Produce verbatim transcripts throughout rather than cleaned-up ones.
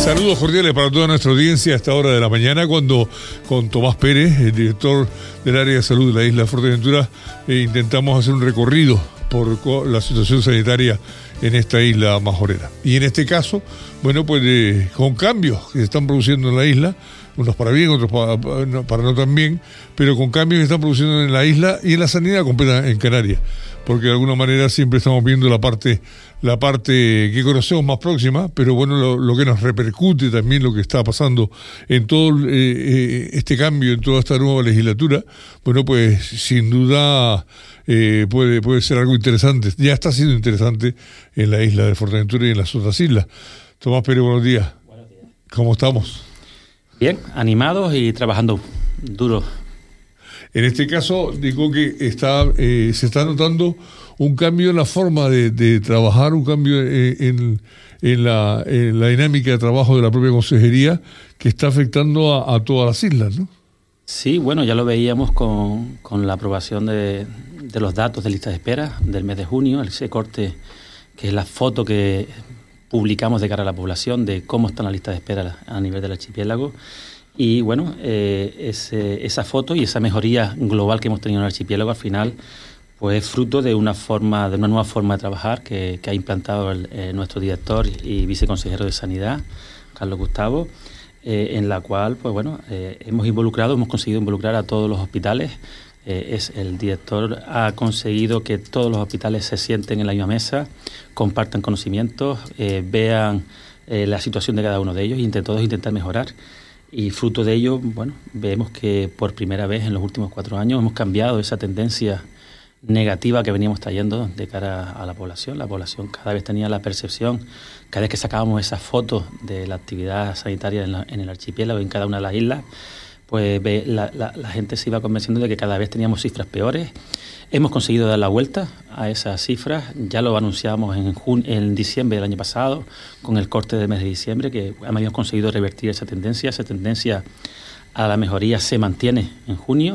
Saludos cordiales para toda nuestra audiencia a esta hora de la mañana, cuando con Tomás Pérez, el director del área de salud de la isla de Fuerteventura, eh, intentamos hacer un recorrido por la situación sanitaria en esta isla majorera. Y en este caso, bueno, pues eh, con cambios que se están produciendo en la isla, unos para bien, otros para, para no tan bien, pero con cambios que se están produciendo en la isla y en la sanidad completa en Canarias, porque de alguna manera siempre estamos viendo la parte la parte que conocemos más próxima, pero bueno, lo, lo que nos repercute también lo que está pasando en todo eh, eh, este cambio, en toda esta nueva legislatura, bueno, pues sin duda eh, puede, puede ser algo interesante. Ya está siendo interesante en la isla de Fuerteventura y en las otras islas. Tomás Pérez, buenos días. Buenos días. ¿Cómo estamos? Bien, animados y trabajando duro. En este caso, digo que está eh, se está notando un cambio en la forma de, de trabajar, un cambio en, en, en, la, en la dinámica de trabajo de la propia consejería que está afectando a, a todas las islas, ¿no? Sí, bueno, ya lo veíamos con, con la aprobación de, de los datos de lista de espera del mes de junio, ese corte que es la foto que publicamos de cara a la población de cómo están las listas de espera a nivel del archipiélago. Y bueno, eh, ese, esa foto y esa mejoría global que hemos tenido en el archipiélago al final pues es fruto de una forma, de una nueva forma de trabajar que, que ha implantado el, eh, nuestro director y viceconsejero de Sanidad, Carlos Gustavo, eh, en la cual pues bueno eh, hemos involucrado, hemos conseguido involucrar a todos los hospitales. Eh, es el director ha conseguido que todos los hospitales se sienten en la misma mesa, compartan conocimientos, eh, vean eh, la situación de cada uno de ellos y entre todos intentar mejorar. Y fruto de ello, bueno, vemos que por primera vez en los últimos cuatro años hemos cambiado esa tendencia negativa que veníamos trayendo de cara a la población. La población cada vez tenía la percepción, cada vez que sacábamos esas fotos de la actividad sanitaria en, la, en el archipiélago, en cada una de las islas, pues ve, la, la, la gente se iba convenciendo de que cada vez teníamos cifras peores. Hemos conseguido dar la vuelta a esas cifras, ya lo anunciamos en, jun- en diciembre del año pasado, con el corte del mes de diciembre, que hemos conseguido revertir esa tendencia. Esa tendencia a la mejoría se mantiene en junio.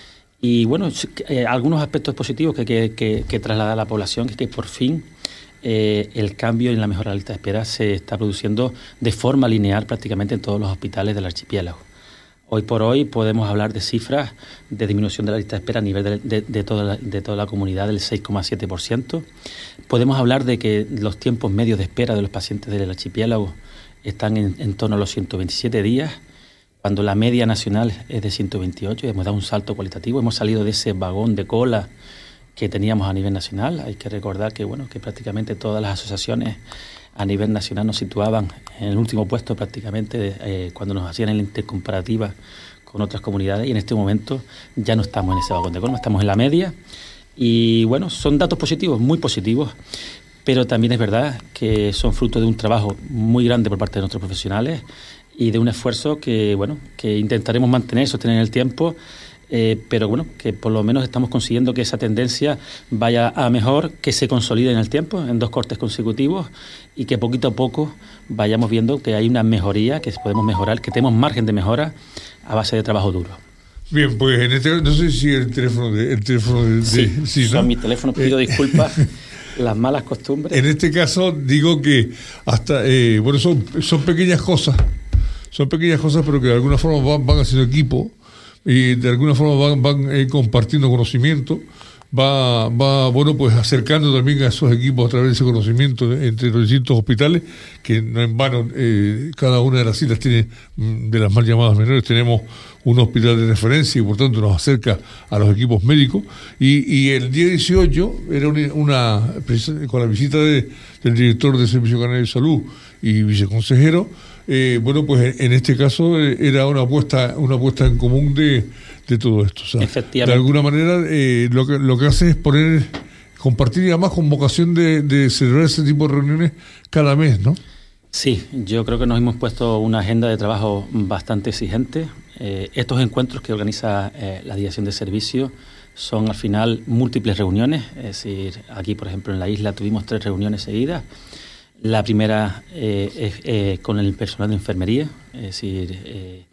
Y bueno, eh, algunos aspectos positivos que, que, que, que traslada a la población, que, que por fin eh, el cambio en la mejora de la lista de espera se está produciendo de forma lineal prácticamente en todos los hospitales del archipiélago. Hoy por hoy podemos hablar de cifras de disminución de la lista de espera a nivel de, de, de, toda, la, de toda la comunidad del seis coma siete por ciento. Podemos hablar de que los tiempos medios de espera de los pacientes del archipiélago están en, en torno a los ciento veintisiete días, cuando la media nacional es de ciento veintiocho, y hemos dado un salto cualitativo. Hemos salido de ese vagón de cola que teníamos a nivel nacional. Hay que recordar que, bueno, que prácticamente todas las asociaciones a nivel nacional nos situaban en el último puesto prácticamente eh, cuando nos hacían la intercomparativa con otras comunidades, y en este momento ya no estamos en ese vagón de cola, estamos en la media. Y bueno, son datos positivos, muy positivos, pero también es verdad que son fruto de un trabajo muy grande por parte de nuestros profesionales y de un esfuerzo que, bueno, que intentaremos mantener, sostener en el tiempo, eh, pero bueno, que por lo menos estamos consiguiendo que esa tendencia vaya a mejor, que se consolide en el tiempo, en dos cortes consecutivos, y que poquito a poco vayamos viendo que hay una mejoría, que podemos mejorar, que tenemos margen de mejora a base de trabajo duro. Bien, pues en este no sé si el teléfono de, el teléfono de, sí, de sí, son ¿no? mis teléfonos, pido eh, disculpas. Las malas costumbres. En este caso digo que hasta eh, bueno, son, son pequeñas cosas, son pequeñas cosas, pero que de alguna forma van, van haciendo equipo y de alguna forma van, van eh, compartiendo conocimiento, va, va bueno, pues acercando también a esos equipos a través de ese conocimiento entre los distintos hospitales, que no en vano eh, cada una de las islas tiene, de las mal llamadas menores, tenemos un hospital de referencia y por tanto nos acerca a los equipos médicos. Y, y el día dieciocho era una, una con la visita de, del director del Servicio Canario de Salud y viceconsejero, eh, bueno, pues en este caso eh, era una apuesta, una apuesta en común de, de todo esto. O sea, efectivamente. De alguna manera eh, lo que lo que hace es poner, compartir y además con vocación de, de celebrar ese tipo de reuniones cada mes, ¿no? Sí, yo creo que nos hemos puesto una agenda de trabajo bastante exigente. Eh, estos encuentros que organiza eh, la Dirección de Servicio son al final múltiples reuniones, es decir, aquí por ejemplo en la isla tuvimos tres reuniones seguidas. La primera eh, es eh, con el personal de enfermería, es decir, eh,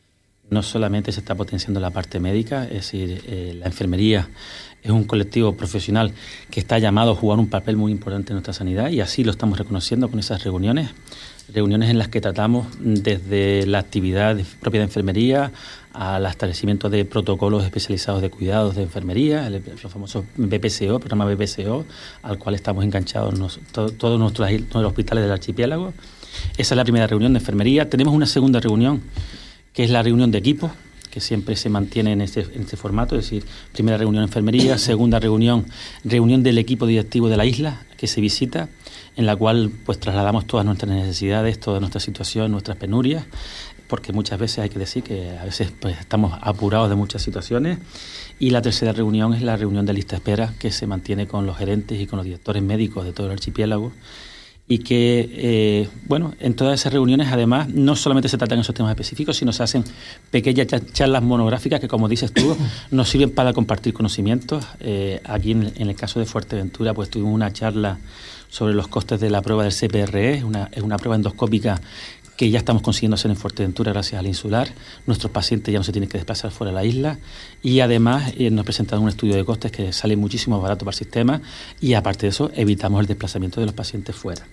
no solamente se está potenciando la parte médica, es decir, eh, la enfermería es un colectivo profesional que está llamado a jugar un papel muy importante en nuestra sanidad y así lo estamos reconociendo con esas reuniones, reuniones en las que tratamos desde la actividad propia de enfermería al establecimiento de protocolos especializados de cuidados de enfermería, el, el famoso B P C O, programa B P C O, al cual estamos enganchados nos, to, todos nuestros, nuestros hospitales del archipiélago. Esa es la primera reunión de enfermería. Tenemos una segunda reunión, que es la reunión de equipos, que siempre se mantiene en este, en este formato, es decir, primera reunión de enfermería, segunda reunión, reunión del equipo directivo de la isla, que se visita, en la cual pues trasladamos todas nuestras necesidades, toda nuestra situación, nuestras penurias, porque muchas veces hay que decir que a veces pues estamos apurados de muchas situaciones. Y la tercera reunión es la reunión de lista de espera, que se mantiene con los gerentes y con los directores médicos de todo el archipiélago, y que, eh, bueno, en todas esas reuniones, además, no solamente se tratan esos temas específicos, sino se hacen pequeñas charlas monográficas que, como dices tú, nos sirven para compartir conocimientos. Eh, aquí, en, en el caso de Fuerteventura, pues tuvimos una charla sobre los costes de la prueba del C P R E, una, es una prueba endoscópica que ya estamos consiguiendo hacer en Fuerteventura gracias al insular. Nuestros pacientes ya no se tienen que desplazar fuera de la isla y además eh, nos presentan un estudio de costes que sale muchísimo más barato para el sistema y aparte de eso evitamos el desplazamiento de los pacientes fuera.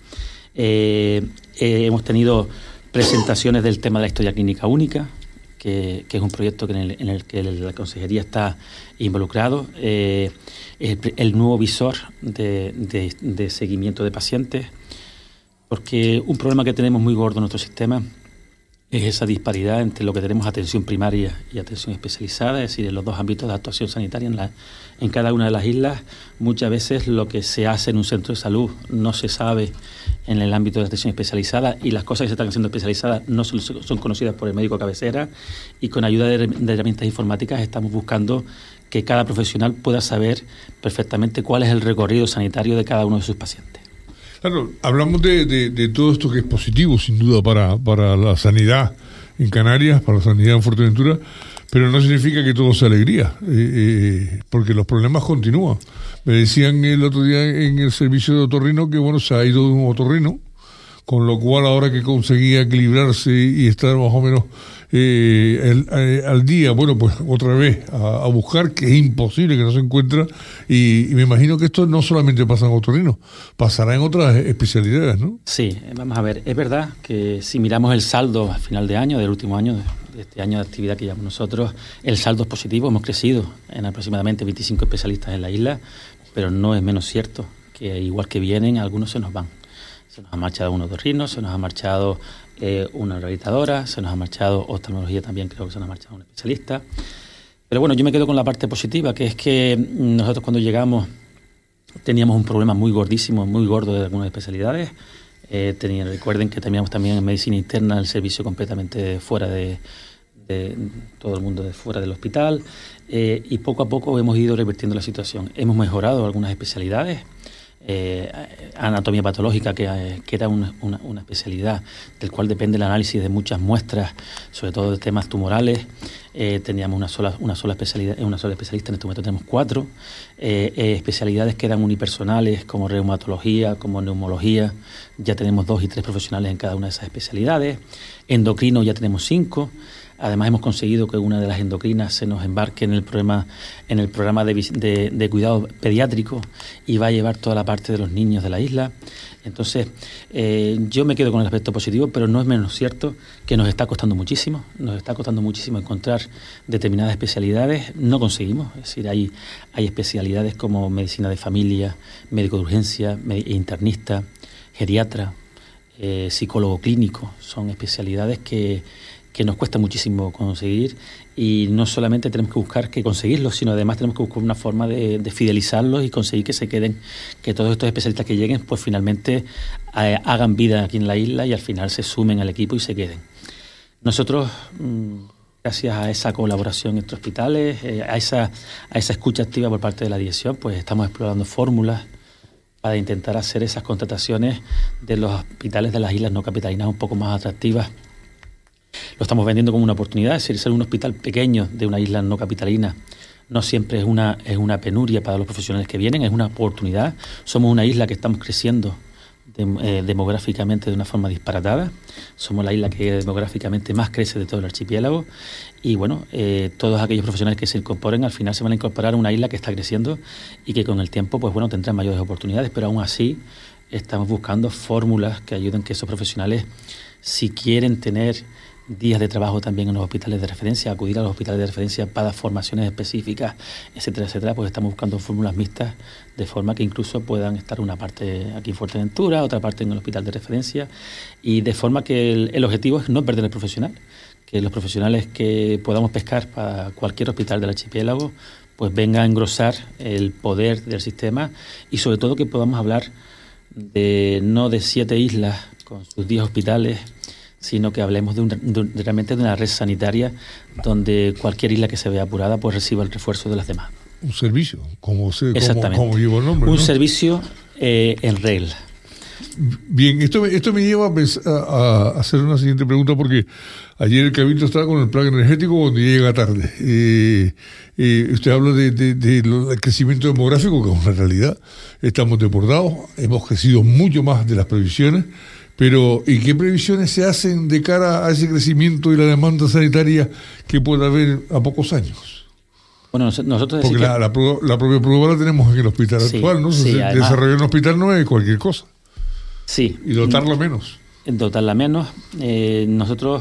Eh, eh, hemos tenido presentaciones del tema de la historia clínica única, que, que es un proyecto que en, el, en el que la Consejería está involucrado, eh, el, el nuevo visor de, de, de seguimiento de pacientes, porque un problema que tenemos muy gordo en nuestro sistema es esa disparidad entre lo que tenemos atención primaria y atención especializada, es decir, en los dos ámbitos de actuación sanitaria en, la, en cada una de las islas. Muchas veces lo que se hace en un centro de salud no se sabe en el ámbito de atención especializada y las cosas que se están haciendo especializadas no son, son conocidas por el médico cabecera y con ayuda de, de herramientas informáticas estamos buscando que cada profesional pueda saber perfectamente cuál es el recorrido sanitario de cada uno de sus pacientes. Claro, hablamos de, de, de todo esto que es positivo, sin duda, para, para la sanidad en Canarias, para la sanidad en Fuerteventura, pero no significa que todo sea alegría, eh, eh, porque los problemas continúan. Me decían el otro día en el servicio de otorrino que, bueno, se ha ido de un otorrino, con lo cual ahora que conseguía equilibrarse y estar más o menos eh, el, eh, al día, bueno, pues otra vez a, a buscar, que es imposible, que no se encuentra, y, y me imagino que esto no solamente pasa en otorrino, pasará en otras especialidades, ¿no? Sí, vamos a ver, es verdad que si miramos el saldo al final de año, del último año, de este año de actividad que llevamos nosotros, el saldo es positivo, hemos crecido en aproximadamente veinticinco especialistas en la isla, pero no es menos cierto que igual que vienen, algunos se nos van. Se nos ha marchado un otorrino, se nos ha marchado eh, una rehabilitadora, se nos ha marchado oftalmología también, creo que se nos ha marchado un especialista. Pero bueno, yo me quedo con la parte positiva, que es que nosotros cuando llegamos teníamos un problema muy gordísimo, muy gordo de algunas especialidades. Eh, tenían, recuerden que teníamos también en medicina interna el servicio completamente fuera de, de todo el mundo, de fuera del hospital. Eh, y poco a poco hemos ido revirtiendo la situación. Hemos mejorado algunas especialidades. Eh, anatomía patológica, que, que era una, una, una especialidad del cual depende el análisis de muchas muestras, sobre todo de temas tumorales. Eh, teníamos una sola, una sola especialidad, una sola especialista, en este momento tenemos cuatro. Eh, eh, especialidades que eran unipersonales, como reumatología, como neumología, ya tenemos dos y tres profesionales en cada una de esas especialidades. Endocrino ya tenemos cinco. Además hemos conseguido que una de las endocrinas se nos embarque en el programa, en el programa de, de, de cuidado pediátrico y va a llevar toda la parte de los niños de la isla. Entonces, eh, yo me quedo con el aspecto positivo, pero no es menos cierto que nos está costando muchísimo, nos está costando muchísimo encontrar determinadas especialidades, no conseguimos, es decir, hay, hay especialidades como medicina de familia, médico de urgencia, internista, geriatra, eh, psicólogo clínico, son especialidades que que nos cuesta muchísimo conseguir y no solamente tenemos que buscar que conseguirlos, sino además tenemos que buscar una forma de, de fidelizarlos y conseguir que se queden, que todos estos especialistas que lleguen pues finalmente eh, hagan vida aquí en la isla y al final se sumen al equipo y se queden. Nosotros, mmm, gracias a esa colaboración entre hospitales, eh, a, esa, a esa escucha activa por parte de la dirección, pues estamos explorando fórmulas para intentar hacer esas contrataciones de los hospitales de las islas no capitalinas un poco más atractivas. Lo estamos vendiendo como una oportunidad, es decir, ser un hospital pequeño de una isla no capitalina no siempre es una, es una penuria para los profesionales que vienen, es una oportunidad. Somos una isla que estamos creciendo de, eh, demográficamente de una forma disparatada. Somos la isla que demográficamente más crece de todo el archipiélago y bueno, eh, todos aquellos profesionales que se incorporen al final se van a incorporar a una isla que está creciendo y que con el tiempo pues bueno tendrán mayores oportunidades, pero aún así estamos buscando fórmulas que ayuden a que esos profesionales, si quieren tener días de trabajo también en los hospitales de referencia, acudir a los hospitales de referencia para formaciones específicas, etcétera, etcétera, pues estamos buscando fórmulas mixtas de forma que incluso puedan estar una parte aquí en Fuerteventura, otra parte en el hospital de referencia y de forma que el, el objetivo es no perder el profesional, que los profesionales que podamos pescar para cualquier hospital del archipiélago pues venga a engrosar el poder del sistema y sobre todo que podamos hablar de no de siete islas con sus diez hospitales, sino que hablemos de, un, de realmente de una red sanitaria donde cualquier isla que se vea apurada pues reciba el refuerzo de las demás. Un servicio, como, se, como, como lleva el nombre. Un ¿no? servicio eh, en regla. Bien, esto me, esto me lleva a, pensar, a, a hacer una siguiente pregunta porque ayer el Cabildo estaba con el plan energético cuando llega tarde. Eh, eh, usted habla de, de, de lo, del crecimiento demográfico, que es una realidad. Estamos desbordados, hemos crecido mucho más de las previsiones. Pero, ¿y qué previsiones se hacen de cara a ese crecimiento y la demanda sanitaria que puede haber a pocos años? Bueno, nosotros Porque la, que... la, la propia prueba la tenemos en el hospital sí, actual, ¿no? Sí, además, desarrollar un hospital no es cualquier cosa. Sí. Y dotarlo menos. Dotarla menos. Eh, nosotros...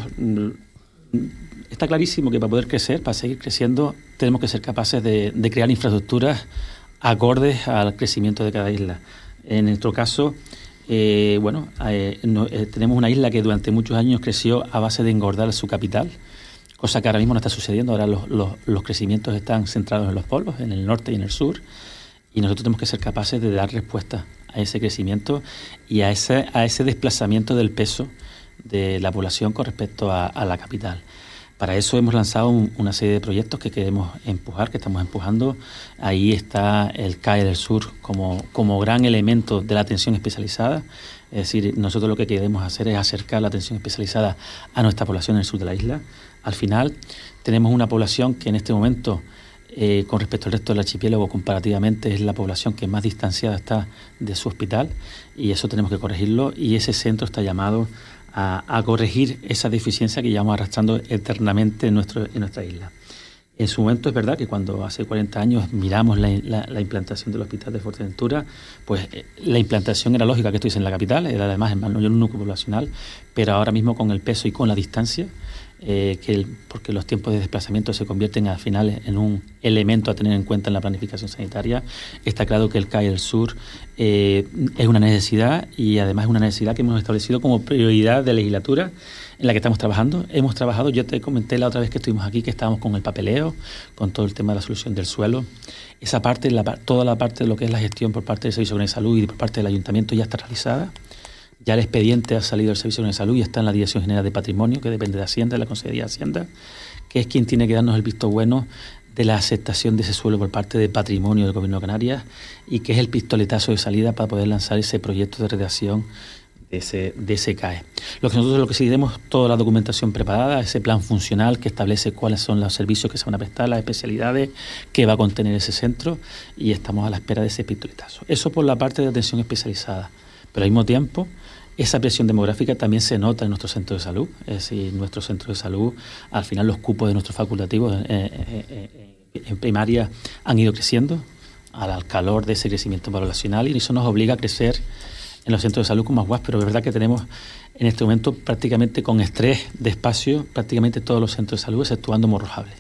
Está clarísimo que para poder crecer, para seguir creciendo, tenemos que ser capaces de, de crear infraestructuras acordes al crecimiento de cada isla. En nuestro caso... Eh, bueno, eh, no, eh, tenemos una isla que durante muchos años creció a base de engordar su capital, cosa que ahora mismo no está sucediendo. Ahora los, los, los crecimientos están centrados en los polos, en el norte y en el sur, y nosotros tenemos que ser capaces de dar respuesta a ese crecimiento y a ese, a ese desplazamiento del peso de la población con respecto a, a la capital. Para eso hemos lanzado un, una serie de proyectos que queremos empujar, que estamos empujando. Ahí está el C A E del Sur como, como gran elemento de la atención especializada. Es decir, nosotros lo que queremos hacer es acercar la atención especializada a nuestra población en el sur de la isla. Al final, tenemos una población que en este momento, eh, con respecto al resto del archipiélago, comparativamente es la población que más distanciada está de su hospital, y eso tenemos que corregirlo, y ese centro está llamado A, a corregir esa deficiencia que llevamos arrastrando eternamente en, nuestro, en nuestra isla. En su momento es verdad que cuando hace cuarenta años miramos la, la, la implantación del hospital de Fuerteventura, pues eh, la implantación era lógica que estuviese en la capital, era además en un núcleo poblacional, pero ahora mismo con el peso y con la distancia, eh, que el, porque los tiempos de desplazamiento se convierten al final en un elemento a tener en cuenta en la planificación sanitaria, está claro que el C A E del Sur eh, es una necesidad, y además es una necesidad que hemos establecido como prioridad de legislatura en la que estamos trabajando. Hemos trabajado, yo te comenté la otra vez que estuvimos aquí que estábamos con el papeleo, con todo el tema de la solución del suelo. Esa parte, la, toda la parte de lo que es la gestión por parte del Servicio de Salud y por parte del Ayuntamiento ya está realizada. Ya el expediente ha salido del Servicio de Salud y está en la Dirección General de Patrimonio, que depende de Hacienda, de la Consejería de Hacienda, que es quien tiene que darnos el visto bueno de la aceptación de ese suelo por parte de Patrimonio del Gobierno de Canarias, y que es el pistoletazo de salida para poder lanzar ese proyecto de redacción de ese, de ese C A E. Lo que nosotros lo que seguiremos, toda la documentación preparada, ese plan funcional que establece cuáles son los servicios que se van a prestar, las especialidades que va a contener ese centro, y estamos a la espera de ese pistoletazo. Eso por la parte de atención especializada. Pero al mismo tiempo, esa presión demográfica también se nota en nuestros centros de salud. Es decir, nuestros centros de salud, al final los cupos de nuestros facultativos eh, eh, eh, en primaria han ido creciendo al calor de ese crecimiento poblacional, y eso nos obliga a crecer en los centros de salud con más guas, pero es verdad que tenemos en este momento prácticamente con estrés de espacio prácticamente todos los centros de salud, exceptuando Morrojable.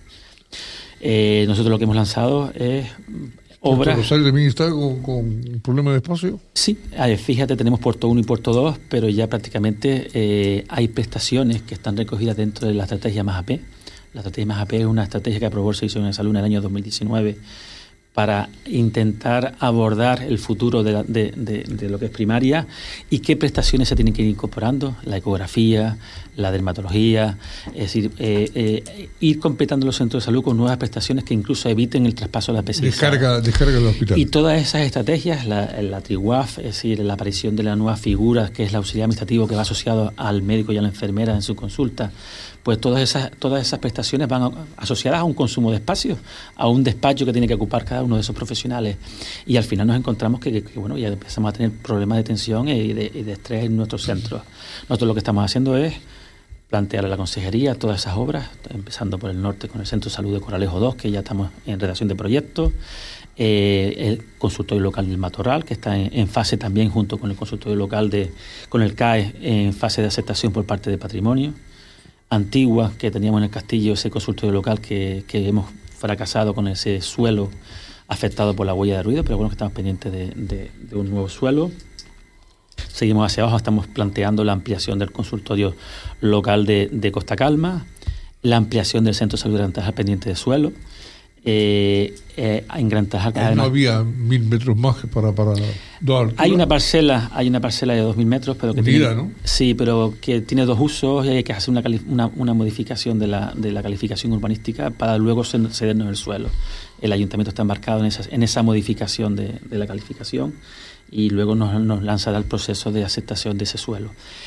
Eh, nosotros lo que hemos lanzado es obras. ¿Rosario también está con, con problemas de espacio? Sí, ver, fíjate, tenemos Puerto uno y Puerto dos, pero ya prácticamente eh, hay prestaciones que están recogidas dentro de la estrategia Más A P. La estrategia Más A P es una estrategia que aprobó el Servicio de Salud en el año dos mil diecinueve para intentar abordar el futuro de, la, de, de, de lo que es primaria y qué prestaciones se tienen que ir incorporando, la ecografía, la dermatología, es decir, eh, eh, ir completando los centros de salud con nuevas prestaciones que incluso eviten el traspaso de la especialidad. Descarga, descarga del hospital. Y todas esas estrategias, la, la TRIWAF, es decir, la aparición de la nueva figura que es el auxiliar administrativo que va asociado al médico y a la enfermera en su consulta, pues todas esas, todas esas prestaciones van asociadas a un consumo de espacio, a un despacho que tiene que ocupar cada consulta uno de esos profesionales y al final nos encontramos que, que, que bueno, ya empezamos a tener problemas de tensión y de, y de estrés en nuestros centros. Nosotros lo que estamos haciendo es plantear a la consejería todas esas obras, empezando por el norte con el Centro de Salud de Coralejo dos, que ya estamos en redacción de proyectos, eh, el consultorio local del Matorral, que está en, en fase también junto con el consultorio local de con el C A E en fase de aceptación por parte de Patrimonio. Antigua, que teníamos en el castillo ese consultorio local que, que hemos fracasado con ese suelo afectado por la huella de ruido, pero bueno, que estamos pendientes de, de, de un nuevo suelo. Seguimos hacia abajo, estamos planteando la ampliación del consultorio local de, de Costa Calma, la ampliación del Centro de Salud de Gran Tarajal pendiente de suelo. Eh, eh, en Gran Tarajal, además, no había mil metros más para, para dos hay una parcela hay una parcela de dos mil metros, pero que Unida, tiene, ¿no? Sí, pero que tiene dos usos y hay que hacer una, una, una modificación de la, de la calificación urbanística para luego cedernos el suelo. El ayuntamiento está embarcado en esa, en esa modificación de, de la calificación y luego nos, nos lanzará el proceso de aceptación de ese suelo.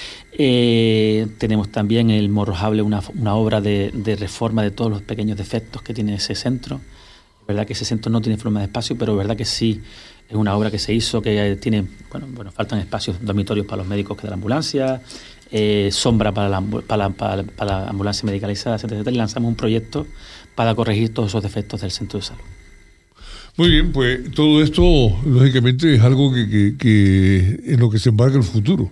Eh, tenemos también en el Morrojable una, una obra de, de reforma de todos los pequeños defectos que tiene ese centro. Es verdad que ese centro no tiene forma de espacio, pero es verdad que sí es una obra que se hizo, que tiene, bueno, bueno faltan espacios, dormitorios para los médicos que de la ambulancia, eh, sombra para la, para, la, para, la, para la ambulancia medicalizada, etcétera, etcétera, y lanzamos un proyecto para corregir todos esos defectos del centro de salud. Muy bien, pues todo esto, lógicamente, es algo que, que, que en lo que se embarca el futuro.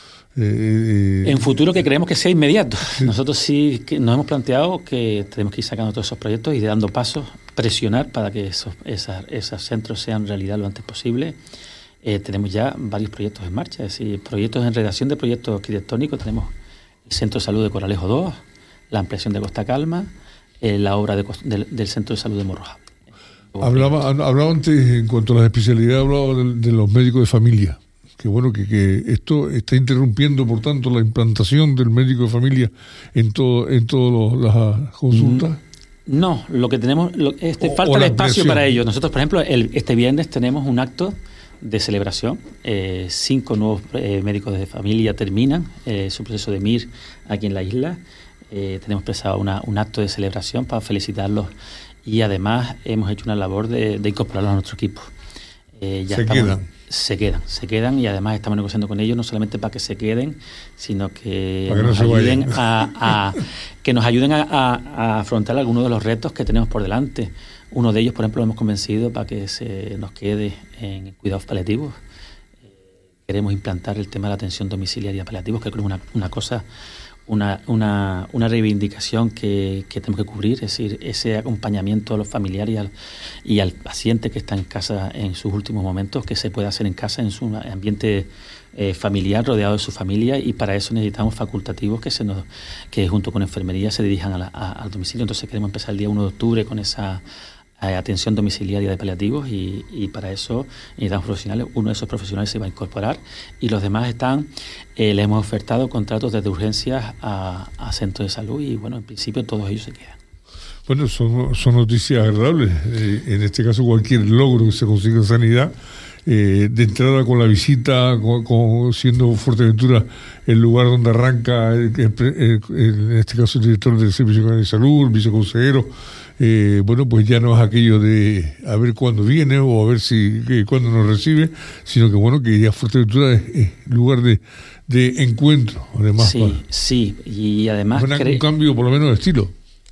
Eh, en futuro que creemos que sea inmediato. Sí. Nosotros sí que nos hemos planteado que tenemos que ir sacando todos esos proyectos y dando pasos, presionar para que esos, esas, esos centros sean realidad lo antes posible. Eh, tenemos ya varios proyectos en marcha, es decir, proyectos en redacción de proyectos arquitectónicos. Tenemos el Centro de Salud de Coralejo dos, la ampliación de Costa Calma, eh, la obra de, de, del Centro de Salud de Morrojable. Hablaba, hablaba antes, en cuanto a las especialidades, hablaba de, de los médicos de familia. Que bueno, que, que esto está interrumpiendo, por tanto, la implantación del médico de familia en todo en todas las consultas. No, lo que tenemos, lo, este, o, falta de espacio para ellos. Nosotros, por ejemplo, el, este viernes tenemos un acto de celebración. Eh, cinco nuevos eh, médicos de familia terminan eh, su proceso de M I R aquí en la isla. Eh, tenemos pensado una, un acto de celebración para felicitarlos y además hemos hecho una labor de, de incorporarlos a nuestro equipo. Eh, ya se estamos, quedan. Se quedan, se quedan y además estamos negociando con ellos no solamente para que se queden, sino que, que nos no ayuden a, a que nos ayuden a, a, a afrontar algunos de los retos que tenemos por delante. Uno de ellos, por ejemplo, lo hemos convencido para que se nos quede en cuidados paliativos. Eh, queremos implantar el tema de la atención domiciliaria paliativos, que creo que es una, una cosa, una, una, una reivindicación que, que tenemos que cubrir, es decir, ese acompañamiento a los familiares y al, y al paciente que está en casa en sus últimos momentos, que se pueda hacer en casa, en su ambiente eh, familiar, rodeado de su familia, y para eso necesitamos facultativos que se nos que junto con enfermería se dirijan a la, a, al domicilio. Entonces queremos empezar el día uno de octubre con esa eh, atención domiciliaria de paliativos y, y para eso necesitamos profesionales. Uno de esos profesionales se va a incorporar y los demás están, eh, les hemos ofertado contratos desde urgencias a, a centros de salud y bueno, en principio todos ellos se quedan. Bueno, son, son noticias agradables. Eh, en este caso, cualquier logro que se consiga en sanidad, eh, de entrada con la visita, con, con, siendo Fuerteventura el lugar donde arranca, el, el, el, el, en este caso, el director del Servicio de Salud, el viceconsejero, eh, bueno, pues ya no es aquello de a ver cuándo viene o a ver si que, cuándo nos recibe, sino que bueno, que ya Fuerteventura es, es lugar de, de encuentro, además. Sí, para, sí, y además... Bueno, cre- un cambio, por lo menos, de estilo.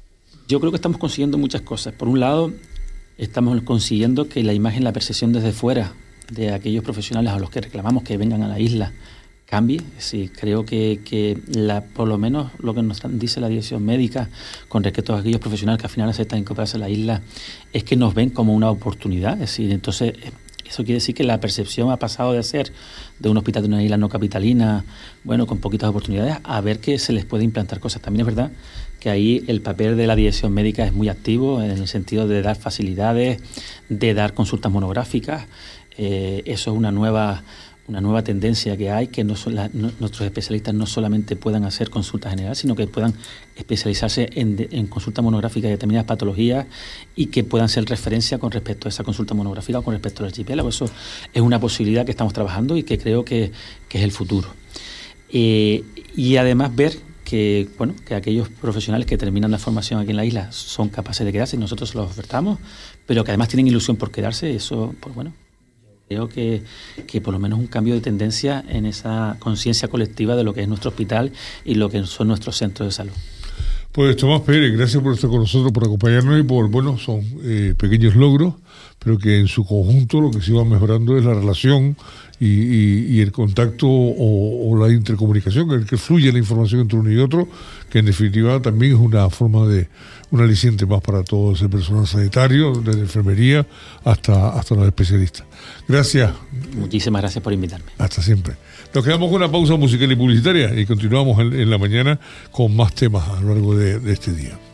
Yo creo que estamos consiguiendo muchas cosas. Por un lado, estamos consiguiendo que la imagen, la percepción desde fuera de aquellos profesionales a los que reclamamos que vengan a la isla cambie. Sí, creo que, que la, por lo menos lo que nos dice la dirección médica con respecto a aquellos profesionales que al final aceptan incorporarse a la isla es que nos ven como una oportunidad. Es decir, entonces eso quiere decir que la percepción ha pasado de ser de un hospital de una isla no capitalina, bueno, con poquitas oportunidades, a ver que se les puede implantar cosas. También es verdad que ahí el papel de la dirección médica es muy activo en el sentido de dar facilidades, de dar consultas monográficas. Eh, eso es una nueva una nueva tendencia que hay, que no son la, no, nuestros especialistas no solamente puedan hacer consultas generales, sino que puedan especializarse en, de, en consultas monográficas de determinadas patologías y que puedan ser referencia con respecto a esa consulta monográfica o con respecto al archipiélago. Eso es una posibilidad que estamos trabajando y que creo que, que es el futuro. Eh, y además ver que bueno que aquellos profesionales que terminan la formación aquí en la isla son capaces de quedarse y nosotros los ofertamos, pero que además tienen ilusión por quedarse. Eso, pues bueno, creo que, que por lo menos un cambio de tendencia en esa conciencia colectiva de lo que es nuestro hospital y lo que son nuestros centros de salud. Pues Tomás Pérez, gracias por estar con nosotros, por acompañarnos y por, bueno, son eh, pequeños logros, pero que en su conjunto lo que se va mejorando es la relación y, y, y el contacto o, o la intercomunicación, el que fluye la información entre uno y otro, que en definitiva también es una forma de, un aliciente más para todo ese personal sanitario, desde enfermería hasta, hasta los especialistas. Gracias. Muchísimas gracias por invitarme. Hasta siempre. Nos quedamos con una pausa musical y publicitaria y continuamos en, en la mañana con más temas a lo largo de, de este día.